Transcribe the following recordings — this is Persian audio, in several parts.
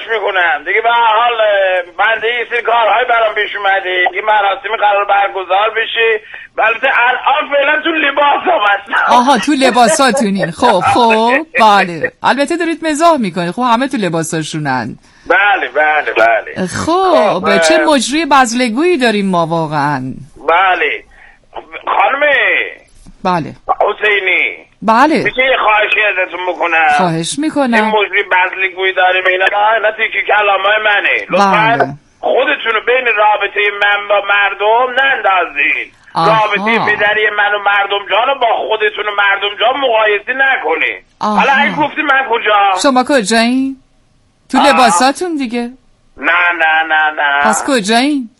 میکنم دیگه. به هر حال من دیگه سری کارهای برام پیش اومده که مراسمی قرار برگزار بشه. البته الان فعلا تو لباسام هستم. آها تو لباساتونین. خب بله. البته دارید مزاح میکنید. خب همه تو لباساشونن. بله. خب چه مجری بزلگویی داریم ما واقعا. بله خانم. بله حسینی. بله میشه یه خواهشی ازتون بکنم؟ خواهش میکنم. این مجری بزلگویی داریم اینا تیکی کلامای منه. لطفا خودتونو بین رابطه من با مردم نندازین. رابطه پدری من و مردم جانو با خودتون و مردم جان مقایسه نکنین. حالا این گفتی من کجا؟ شما کجایین؟ تو لباساتون دیگه. نه پس کجایین؟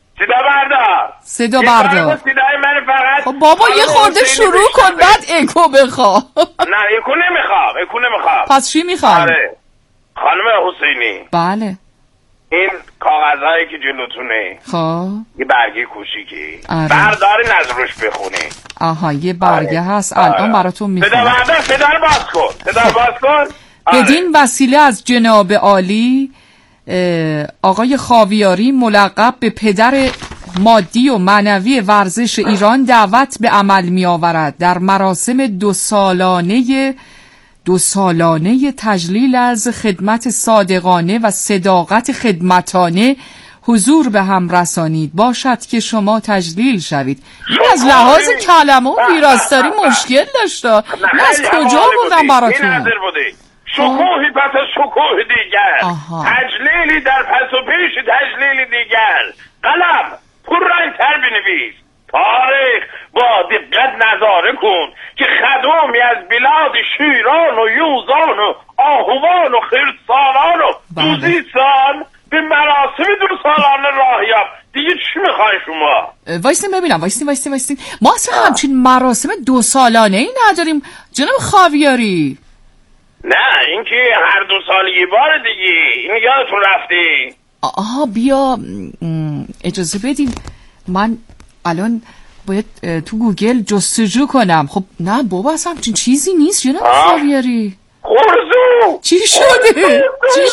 صدا بردار. صدای من فقط. خب بابا یه خورده شروع کن بعد اکو بخواه. نه اکو نمیخوام. پس چی میخوای؟ آره خانم حسینی. بله این کاغذهایی که جلوتونه خب یه برگه کوچیکی بردارین از روش بخونی. آها یه برگه هست الان براتون میخونم. صدا رو باز کن. بدین وسیله از جناب عالی آقای خاویاری ملقب به پدر مادی و معنوی ورزش ایران دعوت به عمل می آورد در مراسم دو سالانه تجلیل از خدمت صادقانه و صداقت خدمتانه حضور به هم رسانید. باشد که شما تجلیل شوید. این از لحاظ کلمه و ویراستاری مشکل داشته. این از کجا بودم براتون؟ شکوهی پس از شکوه دیگر. تجلیلی در پس و پیش تجلیلی دیگر. قلم پررنگ‌تر بنویس. تاریخ با دقت نظاره کن که خدومی از بلاد شیران و یوزان و آهوان و خرسانان و دوزیستان به مراسم 2 سالانه راه یافت. دیگه چی میخوای شما؟ وایستین ببینم. وایستین. ما اصلا همچین مراسم 2 سالانه ای نداریم جناب خاویاری. نه این که هر 2 سال یه بار دیگه. این یادتون رفته. آها بیا اجازه بدین من الان باید تو گوگل جستجو کنم. خب نه بابا اصلا همچین چیزی نیست جناب خاویاری. خورزو چی شده؟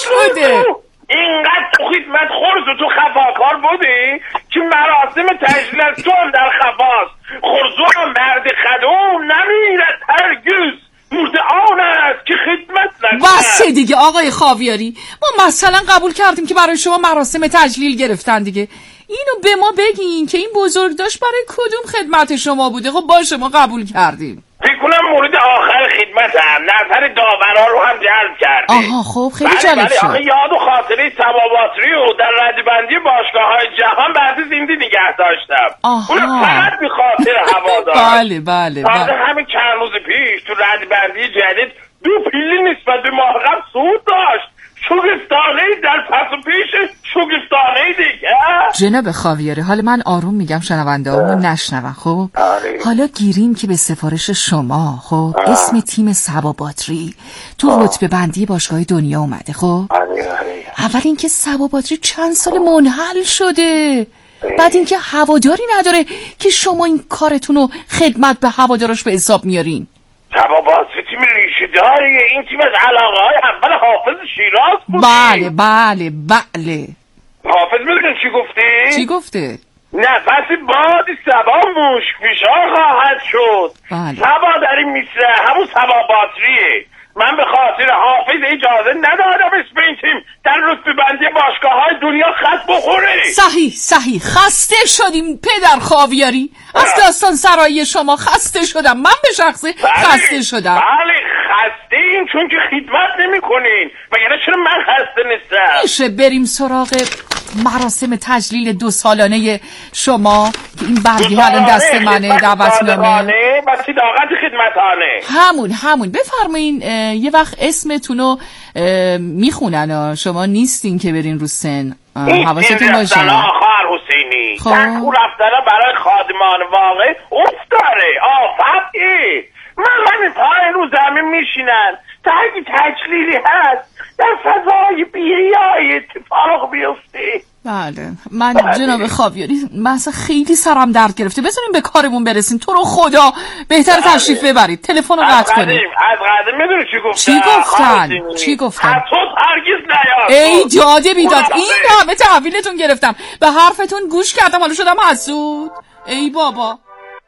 اینقدر تو خدمت خورزو تو خفاکار بودی که مراسم تجلیل از تو هم در خفاست. خورزو هم مرد خدوم نمیرد هرگز. مرد آن است که خدمت نکند. بسه دیگه آقای خاویاری. ما مثلا قبول کردیم که برای شما مراسم تجلیل گرفتن دیگه. اینو به ما بگین که این بزرگداشت برای کدوم خدمت شما بوده. خب باشه ما قبول کردیم. فکر کنم مورد آخر خدمت هم نظر داورا رو هم جلب کردیم. آها خب خیلی جالب شد. آخه یاد و خاطره ثواباتری و در ردبندی باشگاه‌های جهان بعد زنده نگه داشتم. اون فقط به خاطر هوادار. بله. همین چند روز پیش تو ردبندی جدید 2 پیلی نسبت به ماه قبل صعود داشت. شگفتانه در پس و پیش شگفتانه دیگه. جناب خاویاری حالا من آروم میگم شنونده همون نشنون. خب حالا گیریم که به سفارش شما خب اسم تیم سبا باتری تو رتبه بندی باشگاه دنیا اومده. خب اول اینکه سبا باتری چند سال منحل شده. بعد اینکه هواداری نداره که شما این کارتونو خدمت به هوادارش به حساب میارین. سبا باتری تیم ریشه داریه. این تیم از علاقه های اول حافظ شیراز بود. بله حافظ میدونی چی گفته؟ نفس باد سبا مشک فشار خواهد شد. سبا در این میسره همون سبا باتریه. من به خاطر حافظ اجازه ندادم اسم این تیم در رتبه بندی باشگاه‌های دنیا خط بخوره. صحیح خسته شدیم پدر خاویاری. از داستان سرایی شما خسته شدم. من به شخصه خسته شدم. بله خسته این چون که خدمت نمی کنین. وگرنه چرا من خسته نیستم؟ میشه بریم سراغ مراسم تجلیل 2 سالانه شما که این برگه الان دست منه دعوتنامه و صداقت خدمتانه. همون بفرمایین. یه وقت اسمتونو میخونن. شما نیستین که برین رو سن. حواستون باشه. خواهر حسینی تنکو رفتنه برای خادمان واقع افتاره. آفتی من پای رو زمین میشینن تا اگه تجلیلی هست در فضای بیریای اتفاق بیفته. بله من جناب خاویاری من اصلا خیلی سرم درد گرفته. بذاریم به کارمون برسیم. تو رو خدا بهتر تشریف ببرید. تلفن رو قطع کنید. از قدم میدونی چی گفتن؟ چی گفتن؟ تو هرگز نیاد. ای جاده بیداد، این همه تحویلتون گرفتم، به حرفتون گوش کردم، حالا شدم حسود. ای بابا.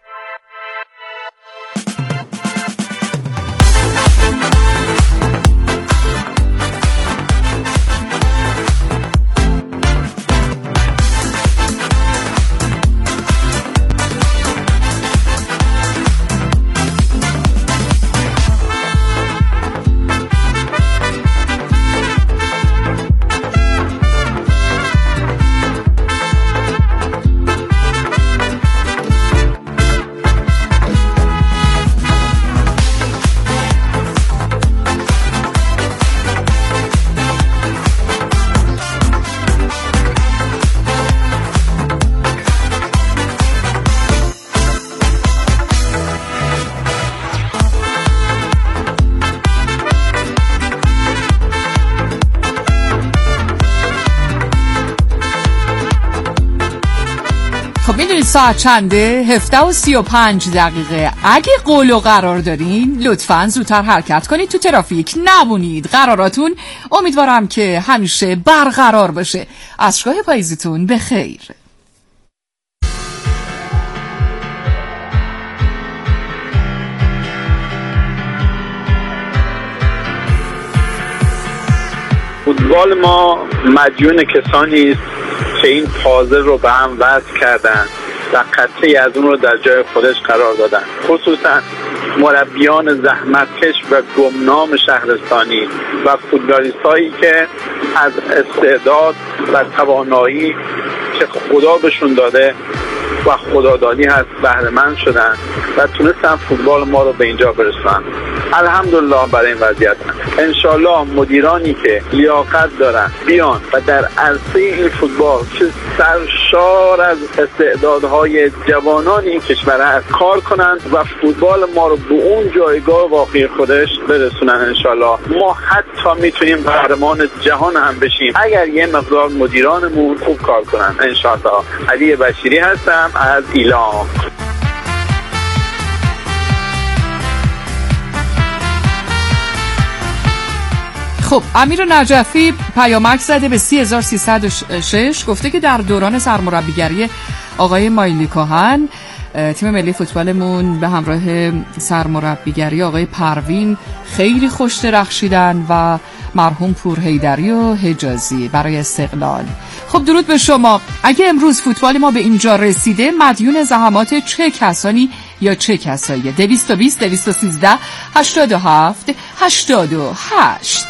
میدونید ساعت چنده؟ 17:35. اگه قول و قرار دارین لطفاً زودتر حرکت کنید، تو ترافیک نمونید. قراراتون امیدوارم که همیشه برقرار باشه. عشقای پاییزیتون بخیر. فوتبال ما مدیون کسانی است که این پازل رو به هم وصل کردن و قطعی از اون رو در جای خودش قرار دادن، خصوصا مربیان زحمتکش و گمنام شهرستانی و فوتبالیست هایی که از استعداد و توانایی که خدا بهشون داده و خدادادی هست بهره مند شدن و تونستن فوتبال ما رو به اینجا برسونن. الحمدلله برای این وضعیت. انشالله مدیرانی که لیاقت دارن بیان و در عرصه این فوتبال که سرشار از استعدادهای جوانان این کشور هست کار کنن و فوتبال ما رو به اون جایگاه واقعی خودش برسونن. انشالله ما حتی میتونیم قهرمان جهان هم بشیم اگر یه مقدار مدیرانمون خوب کار کنن. انشالله. علی بشیری هستم از ایلام. خب امیر نجفی پیامک زده به 3306، گفته که در دوران سرمربیگری آقای مایلی کهن تیم ملی فوتبالمون به همراه سرمربیگری آقای پروین خیلی خوش درخشیدن و مرحوم پورحیدری و حجازی برای استقلال. خب درود به شما. اگه امروز فوتبال ما به اینجا رسیده مدیون زحمات چه کسانی یا چه کسایی؟ 220 213 87 88.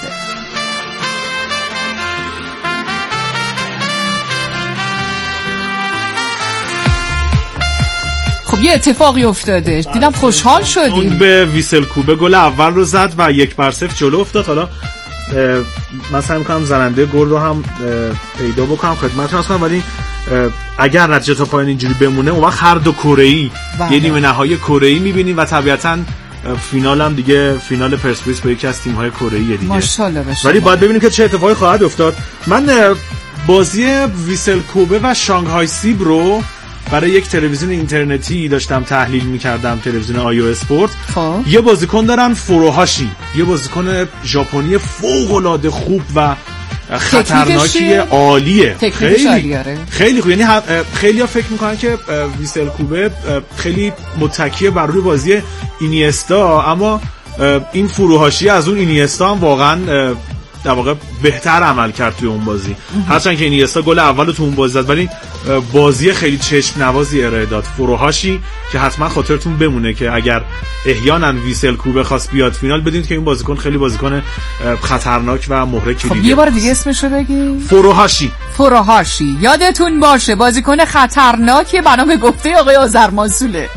خب یه اتفاقی افتاده، دیدم خوشحال شدیم. اون به ویسل کوبه گل اول رو زد و 1-0 جلو افتاد. حالا من سعی می‌کنم زننده گل رو هم پیدا بکنم خدمتتون عرض کنم، ولی اگر نتیجه تا پایان اینجوری بمونه اون وقت هر دو کره‌ای یه نیمه نهایی کره‌ای می‌بینیم و طبیعتاً فینال هم دیگه فینال پرسپولیس با یکی از تیم‌های کره‌ای دیگه. ماشاءالله بشه. ولی باید ببینیم که چه اتفاقی خواهد افتاد. من بازی ویسل کوبه و شانگهای سیب رو برای یک تلویزیون اینترنتی داشتم تحلیل می‌کردم، تلویزیون آیو اسپورت. یه بازیکن دارن فوروهاشی، یه بازیکن ژاپنی فوق‌العاده خوب و خطرناکی، عالیه. خیلی خوب. یعنی خیلی‌ها فکر می‌کنن که ویسل کوبه خیلی متکی بر روی بازی اینیستا، اما این فروهاشی از اون اینیستا هم واقعا در واقع بهتر عمل کرد توی اون بازی. هرچند که اینیستا گل اولو تو اون بازی زد، ولی بازی خیلی چشم نوازی ارائه داد فروهاشی که حتما خاطرتون بمونه که اگر احیانا ویسل کوبه خواست بیاد فینال بدونید که این بازیکن خیلی بازیکن خطرناک و مهره کلیدیه. خب یه بار دیگه اسمشو بگی. فروهاشی یادتون باشه، بازیکن خطرناکیه بنا به گفته آقای آذرمانسوله.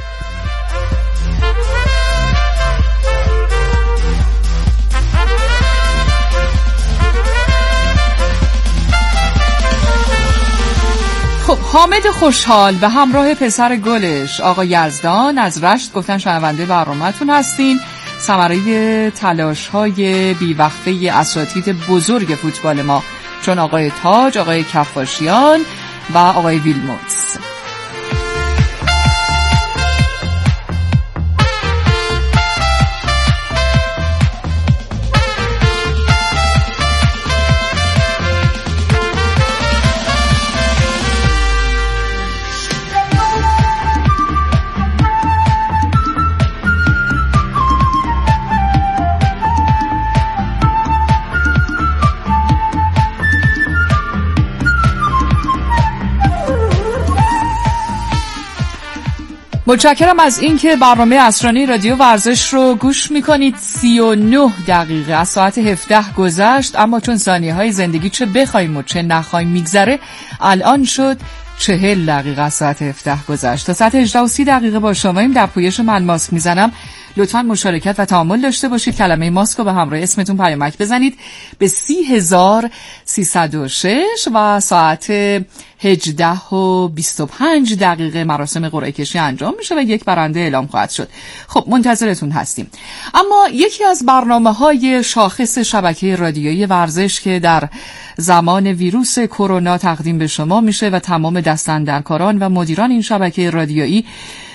حامد خوشحال به همراه پسر گلش آقا یزدان از رشت گفتن شنونده برنامه‌تون هستین. ثمره تلاش‌های بی‌وقفه اساتید بزرگ فوتبال ما چون آقای تاج، آقای کفاشیان و آقای ویلموتس. متشکرم از اینکه برنامه عصرانه رادیو ورزش رو گوش میکنید. 39 دقیقه از ساعت 17 گذشت، اما چون ثانیه های زندگی چه بخوایم و چه نخوایم میگذره، الان شد 40 دقیقه از ساعت 17 گذشت. تا ساعت 18:30 دقیقه با شماییم. در پویش من ماسک میزنم. لطفاً مشارکت و تعامل داشته باشید. کلمه ماسک رو به همراه اسمتون پیامک بزنید به 30306 و ساعت 18:25 دقیقه مراسم قرعه کشی انجام میشه و یک برنده اعلام خواهد شد. خب منتظرتون هستیم. اما یکی از برنامه‌های شاخص شبکه رادیویی ورزش که در زمان ویروس کرونا تقدیم به شما میشه و تمام دستاندرکاران و مدیران این شبکه رادیویی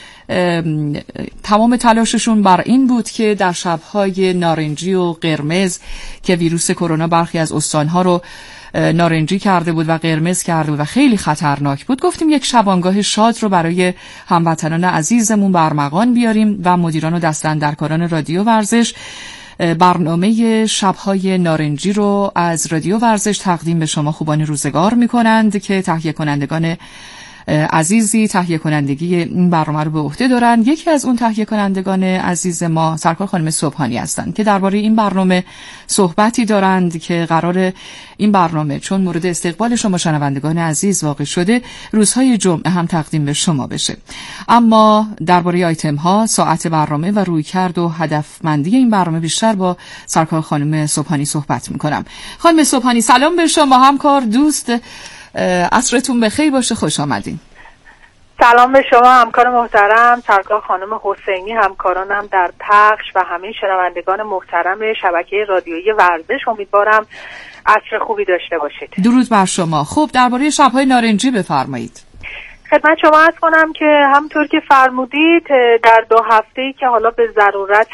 تمام تلاششون بر این بود که در شب‌های نارنجی و قرمز که ویروس کرونا برخی از استان‌ها رو نارنجی کرده بود و قرمز کرده بود و خیلی خطرناک بود، گفتیم یک شبانگاه شاد رو برای هموطنان عزیزمون برمغان بیاریم و مدیران و دستاندرکاران رادیو ورزش برنامه شب‌های نارنجی رو از رادیو ورزش تقدیم به شما خوبان روزگار می‌کنند که تهیه کنندگان عزیزی تهیه کنندگی این برنامه رو به عهده دارند. یکی از اون تهیه کنندگان عزیز ما سرکار خانم صبحانی هستند که درباره این برنامه صحبتی دارند که قرار این برنامه چون مورد استقبال شما شنوندگان عزیز واقع شده روزهای جمعه هم تقدیم به شما بشه. اما درباره آیتم ها، ساعت برنامه و رویکرد و هدفمندی این برنامه بیشتر با سرکار خانم صبحانی صحبت میکنم. خانم صبحانی سلام به شما، همکار، دوست، عصرتون بخیر باشه، خوش آمدین. سلام به شما همکار محترم سرکار خانم حسینی، همکارانم در پخش و همه شنوندگان محترم شبکه رادیویی ورزش. امیدوارم عصر خوبی داشته باشید. درود بر شما. خب درباره شب‌های نارنجی بفرمایید. خدمت شما عرض کنم که همونطور که فرمودید در 2 هفته‌ای که حالا به ضرورت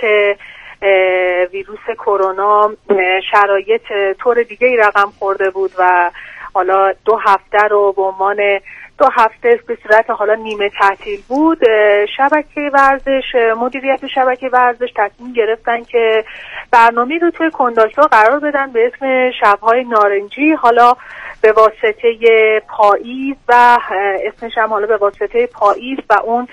ویروس کرونا شرایط طور دیگه‌ای رقم خورده بود و حالا 2 هفته رو به عنوان 2 هفته به صورت حالا نیمه تعطیل بود، شبکه ورزش، مدیریت شبکه ورزش تصمیم گرفتن که برنامه رو توی کنداکتور قرار بدن به اسم شب‌های نارنجی، حالا به واسطه پاییز و اسمش هم حالا به واسطه پاییز و اون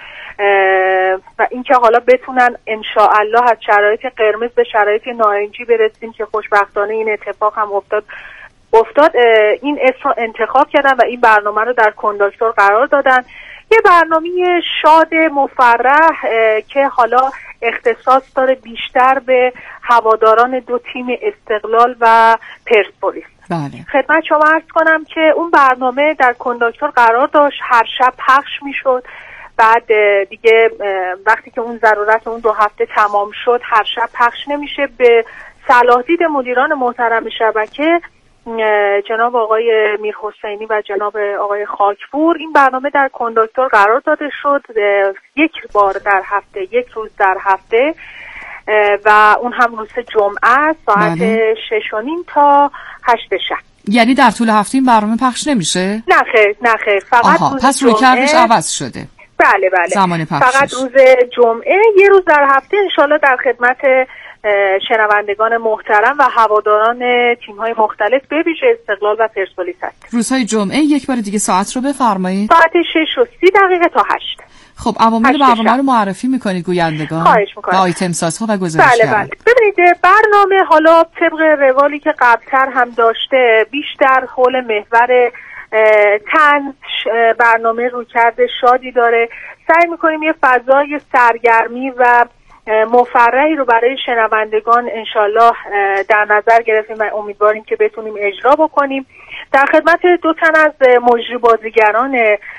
و اینکه حالا بتونن انشاءالله از شرایط قرمز به شرایط نارنجی برسیم که خوشبختانه این اتفاق هم افتاد. این اسم رو انتخاب کردن و این برنامه رو در کنداکتور قرار دادن. یه برنامه شاد مفرح که حالا اختصاص داره بیشتر به هواداران 2 تیم استقلال و پرسپولیس. بله. خدمت شما عرض کنم که اون برنامه در کنداکتور قرار داشت، هر شب پخش میشد. بعد دیگه وقتی که اون ضرورت اون 2 هفته تمام شد هر شب پخش نمیشه. به صلاح دید مدیران محترم شبکه جناب آقای میر حسینی و جناب آقای خاکپور این برنامه در کنداکتور قرار داده شد، 1 بار در هفته، 1 روز در هفته و اون هم روز جمعه ساعت 6:30 تا 8 شب. یعنی در طول هفته این برنامه پخش نمیشه؟ نه خیر فقط روز پس رویکردش عوض شده. بله زمان پخشش فقط روز جمعه 1 روز در هفته انشالله در خدمت شنوندگان محترم و هواداران تیم‌های مختلف به ویژه استقلال و پرسپولیس هست. روزهای جمعه یک بار دیگه ساعت رو بفرمایید. ساعت 6:30 دقیقه تا 8. خب عوامل برنامه رو معرفی میکنید گویندگان؟ خواهش میکنم. و آیتم سازها و گزارشگر. بله. ببینید برنامه حالا طبق روالی که قبلتر هم داشته بیشتر حول محور طنز برنامه رویکرد شادی داره. سعی میکنیم یه فضای سرگرمی و مفرحی رو برای شنوندگان انشالله در نظر گرفتیم و امیدواریم که بتونیم اجرا بکنیم. در خدمت 2 تن از مجری بازیگران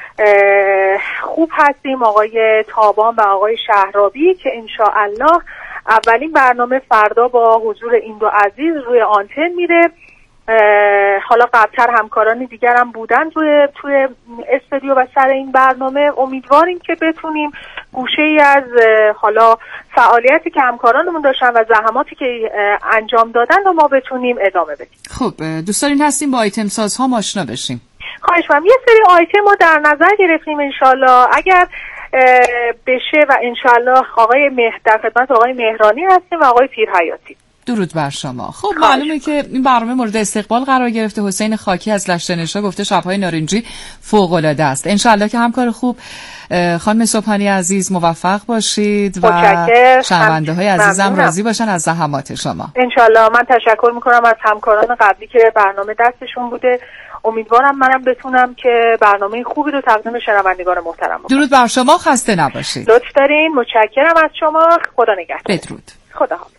خوب هستیم، آقای تابان و آقای شهرابی که انشاءالله اولین برنامه فردا با حضور این 2 عزیز روی آنتن میره. حالا قبلتر همکاران دیگر هم بودن توی استودیو و سر این برنامه. امیدواریم که بتونیم گوشه ای از حالا فعالیتی که همکارانمون داشتن و زحماتی که انجام دادن و ما بتونیم ادامه بدیم. خب دوست دارین هستیم با آیتم سازها آشنا بشیم. خواهش می‌کنم. یه سری آیتم رو در نظر گرفتیم انشالله اگر بشه و انشالله در خدمت آقای مهرانی هستیم و آقای پیرحیاتی. درود بر شما. خب معلومه که این برنامه مورد استقبال قرار گرفته. حسین خاکی از لشترنشا گفته شب‌های نارنجی فوق‌العاده است. انشالله که همکار خوب. خانم صبحانی عزیز موفق باشید و شنونده‌های عزیزم راضی باشن از زحمات شما. انشالله. من تشکر میکنم از همکاران قبلی که برنامه دستشون بوده. امیدوارم منم بتونم که برنامه خوبی رو تقدیم شنوندگان محترم بکنم. درود بر شما، خسته نباشید. لطف دارین. متشکرم از شما. خدا نگهدار. بدرود. خدا حافظ.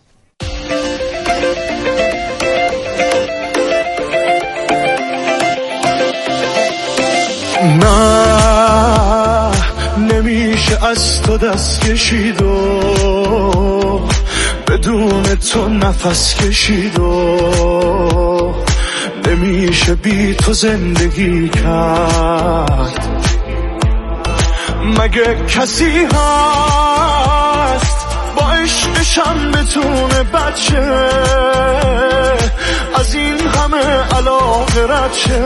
نه نمیشه از تو دست کشید و بدون تو نفس کشید و نمیشه بی تو زندگی کرد. مگه کسی هست با عشقشم بتونه بچه از این همه علاقه رد شه؟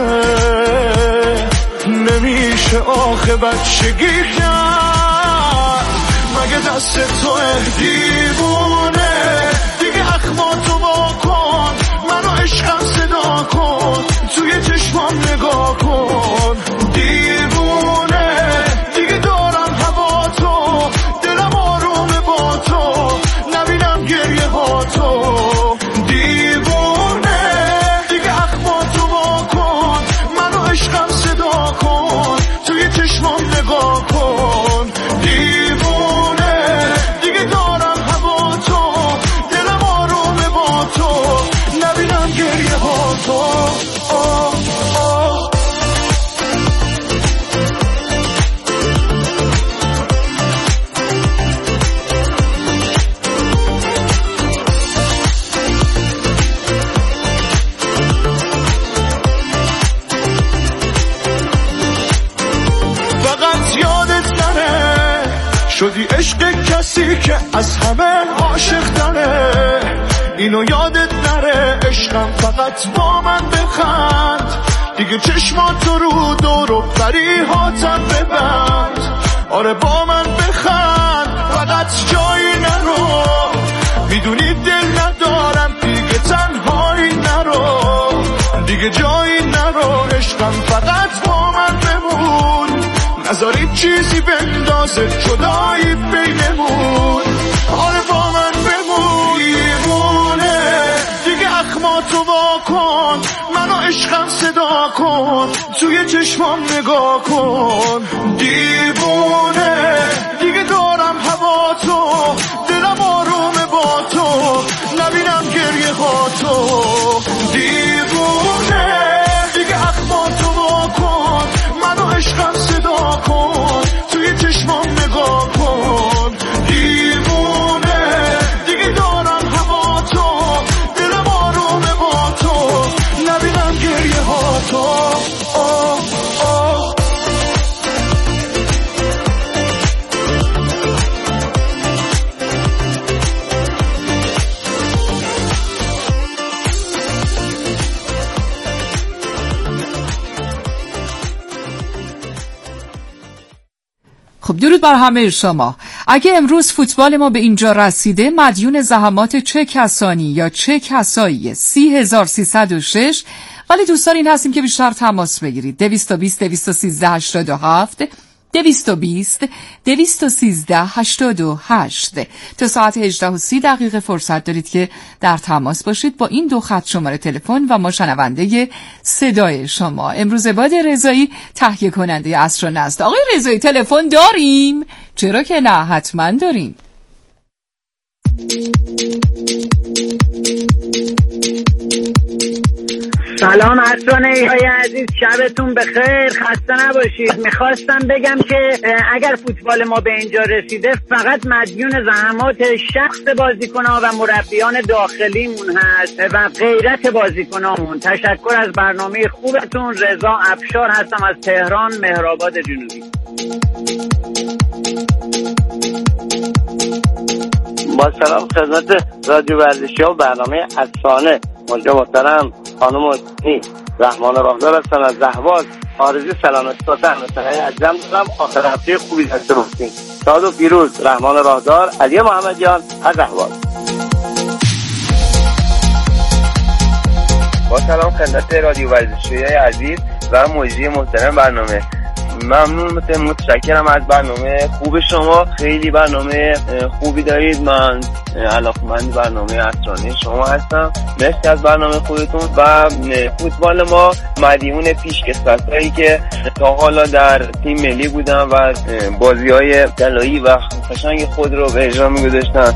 نمیشه آخه بچگی کرد. مگه دست تو دیوونه دیگه اخماتو واکن، منو عشقم صدا کن، توی چشمام نگاه کن. دیوونه دیگه دارم هوا تو، دلم آرومه با تو، نبینم گریه ها تو. دیوونه دیگه اخماتو واکن، منو عشقم صدا کن، توی چشمام نگاه کن. دیوونه دیگه دارم هوا تو، دلم آرومه با تو، نبینم گریه ها تو. شدی عشق کسی که از همه عاشق داره، اینو یادت نره. عشقم فقط با من بخند، دیگه چشماتو رو دور و بریهاتم ببند. آره با من بخند، فقط جایی نرو، میدونی دل ندارم دیگه تنهایی نرو، دیگه جایی نرو. عشقم فقط با من بمون، نذاری چیزی بندازه جدایی بینمون. آره با من بمون. دیوونه دیگه اخماتو واکن، منو عشقم صدا کن، توی چشمام نگاه کن. دیوونه دیگه دارم هوا تو، دلم آرومه با تو، نبینم گریه ها تو. دیوونه دیگه اخماتو واکن، منو عشقم صدا کن، توی چشمام نگاه کن. دیوونه دیگه دارم هوا تو، دلم آرومه با تو، نبینم گریه ها تو. خب درود بر همه شما. اگه امروز فوتبال ما به اینجا رسیده مدیون زحمات چه کسانی یا چه کسایی 30306، ولی دوستان این هستیم که بیشتر تماس بگیرید. 220 213 87 220 213 88 تا ساعت 18:30 فرصت دارید که در تماس باشید با این دو خط شماره تلفن و ما شنونده صدای شما. امروز عباد رضایی تهیه کننده عصر و نزد. آقای رضایی تلفن داریم؟ چرا که نه، حتما داریم. سلام عصرانه های عزیز، شبتون بخیر، خسته نباشید. میخواستم بگم که اگر فوتبال ما به اینجا رسیده فقط مدیون زحمات شخص بازیکن‌ها و مربیان داخلیمون هست و غیرت بازیکنامون. تشکر از برنامه خوبتون. رضا افشار هستم از تهران، مهرآباد جنوبی. با سلام خدمت رادیو ورزشی و برنامه افسانه. اونجا محترم خانم رحمان راهدار هستن از اهواز. آرزوی سلامتی و تنهایی عزیزم دارم. آخر هفته خوبی داشته باشین. شاد و پیروز. رحمان راهدار، علی محمدیان از اهواز. با سلام خدمت رادیو ورزشی عزیز و مجری محترم برنامه. ممنون، متشکرم از برنامه خوب شما. خیلی برنامه خوبی دارید. من علاقه‌مند برنامه اسرانه شما هستم. مرسی از برنامه خودتون. و فوتبال ما مدیون پیشکسوتایی که تا حالا در تیم ملی بودن و بازی‌های طلایی و قشنگ خود رو به اجرا می‌گذاشتن.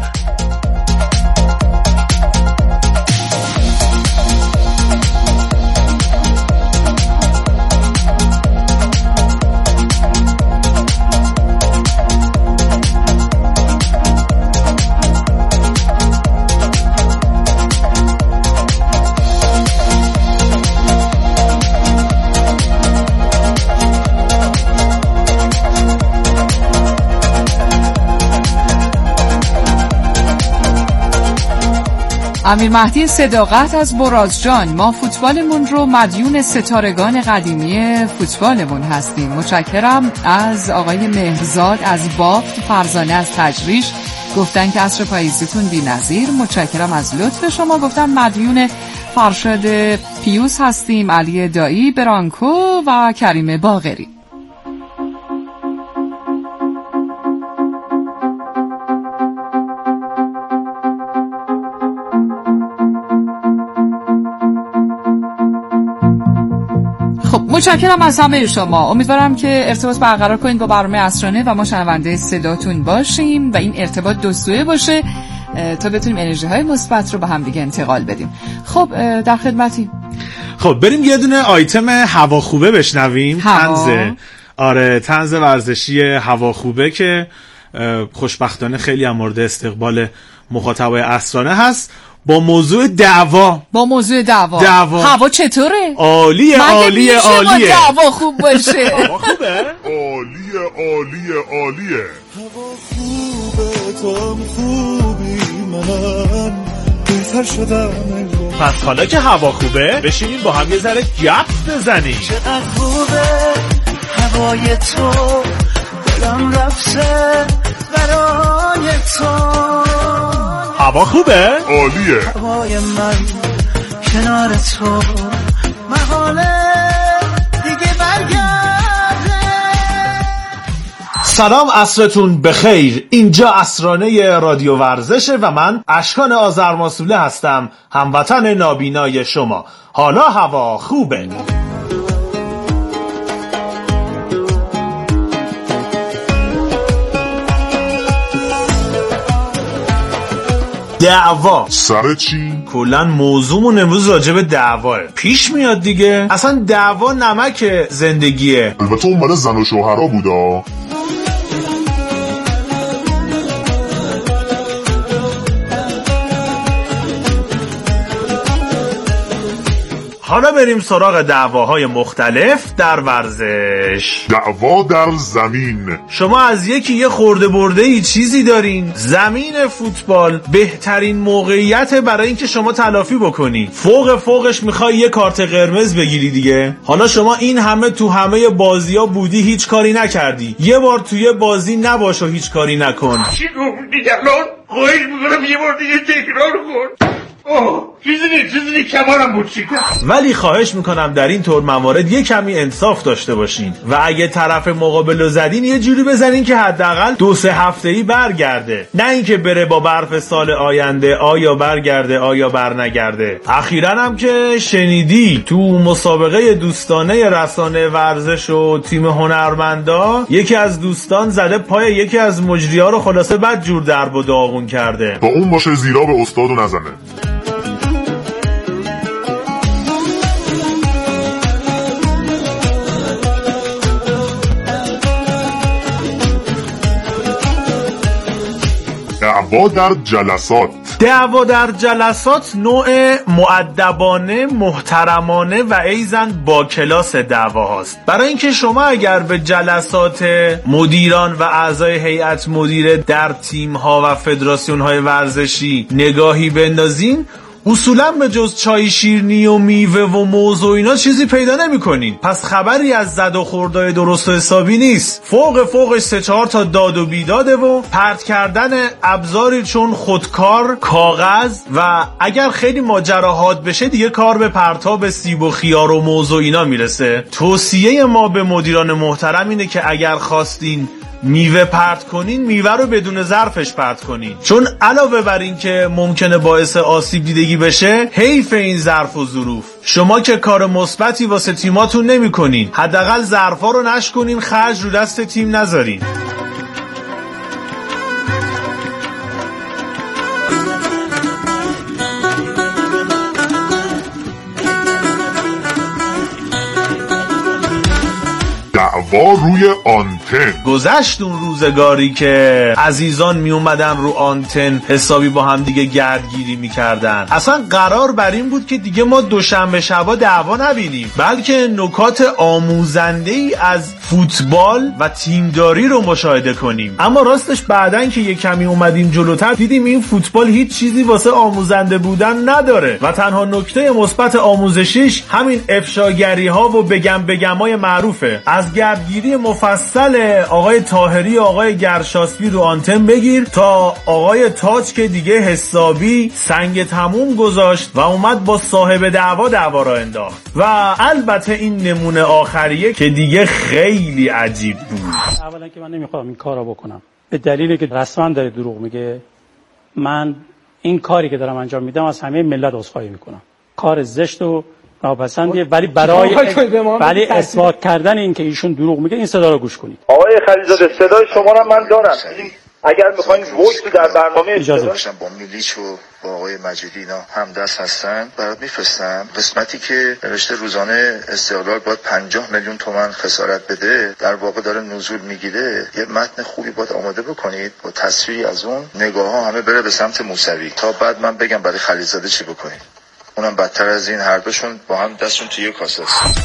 امیر مهدی صداقت از برازجان: ما فوتبالمون رو مدیون ستارگان قدیمی فوتبالمون هستیم. متشکرم از آقای مهرزاد از بافت. فرزانه از تجریش گفتن که عصر پاییزیتون بی‌نظیر. متشکرم از لطف شما. گفتن مدیون فرشاد پیوس هستیم. علی دایی، برانکو و کریم باقری. متشکرم از همه شما. امیدوارم که ارتباط برقرار کنید با برنامه اسرانه و ما شنونده صداتون باشیم و این ارتباط دوستویه باشه تا بتونیم انرژی های مثبت رو با هم دیگه انتقال بدیم. خب در خدمتیم. خب بریم یه دونه آیتم هوا خوبه بشنویم. طنز ورزشی هوا خوبه که خوشبختانه خیلی هم مورد استقبال مخاطبای اسرانه هست. با موضوع دعوا. هوا چطوره؟ عالیه. دعوا خوب باشه. هوا خوبه؟ عالیه. هوا خوبه، تو هم خوبی، منم بهتر شدم. پس حالا که هوا خوبه بشینیم با هم یه ذره گپ بزنیم. چقدر خوبه هوای تو، دلم رفته برای تو. هوا خوبه؟ عالیه. هوای من کنار تو، محاله دیگه برگرده. سلام، عصرتون بخیر. اینجا اسرانه رادیو ورزشه و من اشکان آذرماسوله هستم، هموطن نابینای شما. حالا هوا خوبه. دعوا سر چی؟ کلن موضوعمون امروز راجع به دعواه. پیش میاد دیگه. اصلا دعوا نمک زندگیه. البته اون برای زن و شوهرها بودا. حالا بریم سراغ دعواهای مختلف در ورزش. دعوا در زمین. شما از یکی یه خورده برده ای چیزی دارین. زمین فوتبال بهترین موقعیت برای اینکه شما تلافی بکنی. فوقش میخوای یه کارت قرمز بگیری دیگه. حالا شما این همه تو همه بازی‌ها بودی، هیچ کاری نکردی. یه بار توی بازی نباش و هیچ کاری نکن. چی گفتی الان؟ خواهش میکنم یه بار دیگه تکرار کن. چیزی کمارم بود چیکار. ولی خواهش میکنم در این طور موارد یه کمی انصاف داشته باشین و اگه طرف مقابل رو زدین یه جوری بزنین که حداقل 2-3 هفته‌ای برگرده، نه اینکه بره با برف سال آینده آیا برگرده آیا برنگرده. اخیراً هم که شنیدی تو مسابقه دوستانه رسانه ورزش و تیم هنرمندا یکی از دوستان زده پای یکی از مجری‌ها رو، خلاصه بد جور درب و داغون کرده. با اون باشه زیرا به استادو نزنه. دعوا در جلسات نوع مؤدبانه، محترمانه و ایزن با کلاس دعوا هست. برای اینکه شما اگر به جلسات مدیران و اعضای هیئت مدیره در تیم ها و فدراسیون های ورزشی نگاهی بندازین، اصولا به جز چای شیرینی و میوه و موز و اینا چیزی پیدا نمی‌کنین. پس خبری از زد و خوردای درست و حسابی نیست. فوقش 3-4 تا داد و بیداده و پرت کردن ابزاری چون خودکار، کاغذ و اگر خیلی ماجراهات بشه دیگه کار به پرتاب سیب و خیار و موز و اینا میرسه. توصیه ما به مدیران محترم اینه که اگر خواستین میوه پرت کنین، میوه رو بدون ظرفش پرت کنین، چون علاوه بر این که ممکنه باعث آسیب دیدگی بشه، حیف این ظرف و ظروف. شما که کار مثبتی واسه تیماتون نمی‌کنین، حداقل ظرفا رو نشکنین، خرج رو دست تیم نذارین. دعوا روی آنتن. گذشت اون روزگاری که عزیزان می اومدن رو آنتن حسابی با هم دیگه گردگیری میکردن. اصلا قرار بر این بود که دیگه ما دوشنبه شبا دعوا نبینیم، بلکه نکات آموزنده ای از فوتبال و تیمداری رو مشاهده کنیم. اما راستش بعدن که یه کمی اومدیم جلوتر دیدیم این فوتبال هیچ چیزی واسه آموزنده بودن نداره و تنها نکته مثبت آموزشیش همین افشاگری ها و بگمای معروفه. از گردگیری مفصل آقای طاهری و آقای گرشاسبی رو آنتن بگیر تا آقای تاج که دیگه حسابی سنگ تموم گذاشت و اومد با صاحب دعوا را انداخت. و البته این نمونه آخریه که دیگه خیلی عجیب بود. اولا که من نمیخوام این کارا بکنم به دلیلی که رسما داره دروغ میگه. من این کاری که دارم انجام میدم از همه ملت عذرخواهی میکنم. کار زشت و ناپسندیه، ولی اثبات کردن این که ایشون دروغ میگه این صدا رو گوش کنید. آقای خلیلزاده صدای شما رو من دارم. اگر میخواین وایس در برنامه اجازه بدید با میلیچ و با آقای مجیدی اینا هم دست هستن برات میفرستم. قسمتی که نوشته روزانه استقلال باید 50 میلیون تومان خسارت بده، در واقع داره نزول میگیره. یه متن خوبی باید آماده بکنید با تصویری از اون، نگاه ها همه بره به سمت موسوی تا بعد من بگم برای خلیلزاده چی بکنید. اونم بدتر از این، هر دوشون با هم دستشون توی کاسه است.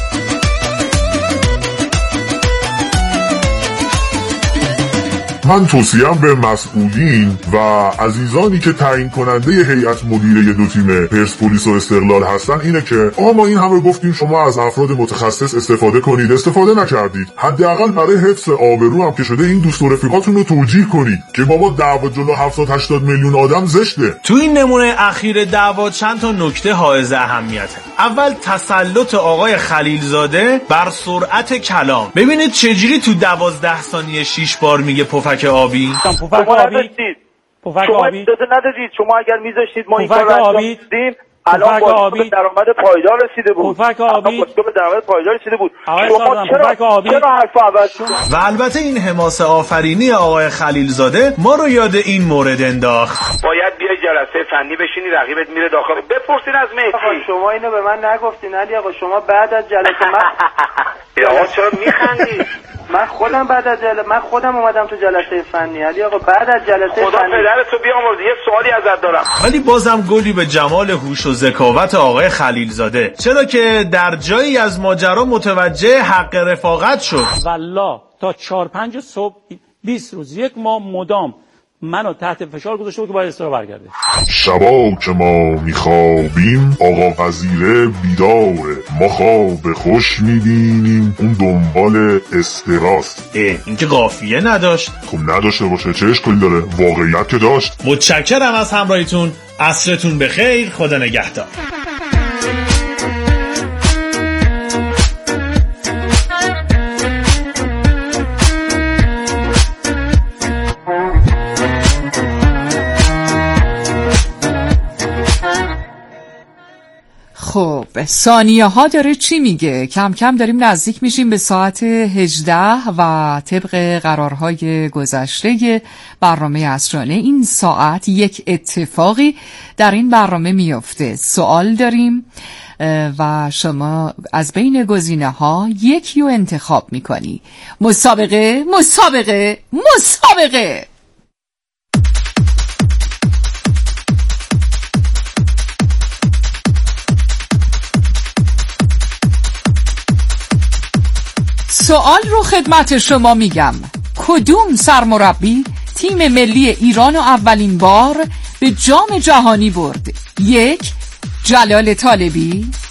من توصیم به مسئولین و عزیزانی که تعیین کننده هیئت مدیره دو تیم پرسپولیس و استقلال هستن اینه که ما این همه گفتیم شما از افراد متخصص استفاده کنید، استفاده نکردید. حداقل برای حفظ آبرو هم که شده این دوست و رفیقاتون رو توجیه کنید که بابا دعوا جلو 70-80 میلیون آدم زشته. تو این نمونه اخیر دعوا چند تا نکته حائز اهمیته. اول تسلط آقای خلیلزاده بر سرعت کلام. ببینید چجوری تو 12 ثانیه 6 بار میگه پفک آبی. شما نداشتید، شما اجازه ندادید. شما اگر میذاشتید ما این کار رو انجام میدیم الان با درآمد پایدار رسیده بود. پفک آبی با درآمد پایدار رسیده بود. شما چرا حرف عوض شد؟ و البته این حماسه آفرینی آقای خلیلزاده ما رو یاد این مورد انداخت. باید بیای جلسه فنی بشینی، رقیبت میره داخل. بپرسین از مهدی. شما اینو به من نگفتین علی آقا. شما بعد از جلسه من آقا چرا میخندی؟ من خودم اومدم تو جلسه فنی علی آقا. بعد از جلسه خدا فنی پدرتو بیامرز. یه سوالی ازت دارم. ولی بازم گلی به جمال هوش و ذکاوت آقای خلیلزاده، چرا که در جایی از ماجرا متوجه حق رفاقت شد. والله تا 4-5 صبح 20 روز 1 ماه مدام منو تحت فشار گذاشته بود که باید استراحت برگرده. شبا که ما میخوابیم آقا وزیره بیداره، ما خواب خوش میبینیم اون دنبال استراست. این که قافیه نداشت. خب نداشته باشه چه اشکالی داره، واقعیت که داشت. متشکرم از همراهیتون. عصرتون بخیر. خدا نگهدار. خب ثانیه ها داره چی میگه؟ کم کم داریم نزدیک میشیم به ساعت 18 و طبق قرارهای گذشته برنامه عصرانه این ساعت یک اتفاقی در این برنامه میفته. سوال داریم و شما از بین گزینه ها یکی رو انتخاب میکنی. مسابقه. سوال رو خدمت شما میگم. کدوم سرمربی تیم ملی ایران رو اولین بار به جام جهانی برد؟ 1. جلال طالبی